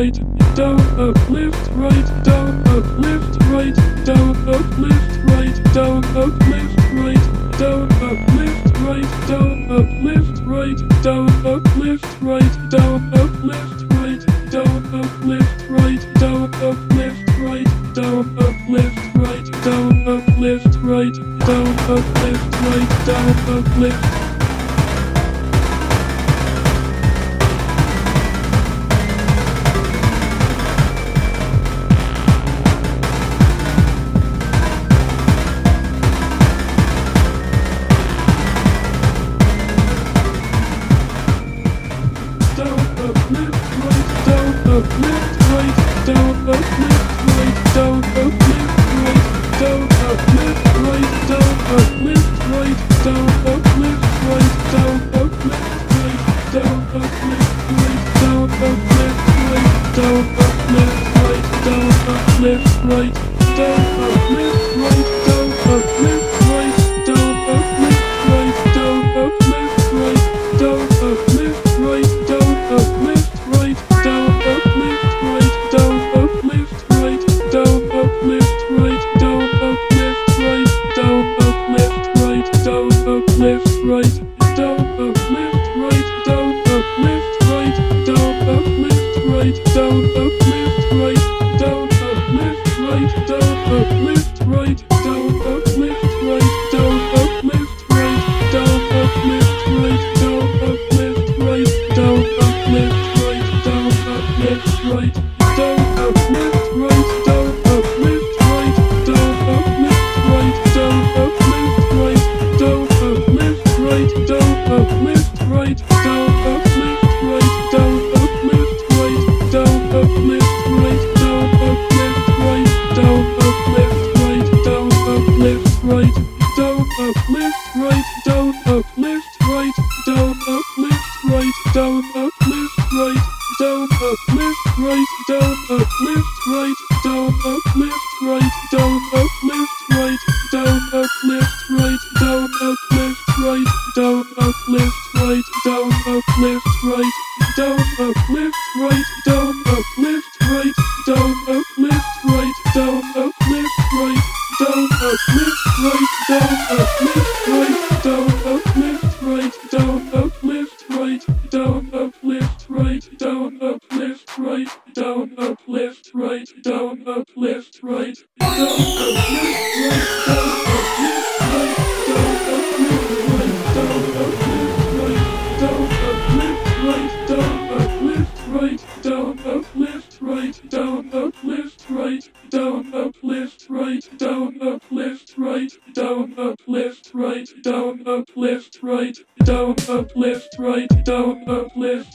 right, down, up, left, right, down, up, left, right, down, up, left, right, down, up, left, right, down, up, left, right, down, up, left, right, down, up, left, right, down, up, left, right, down, up, left, right, down, up, left, right, down, up, left, right, down, up, left, right, down, up, left, right, down, up, left. Down, up, left, right, down, up, left, right, down, up, left,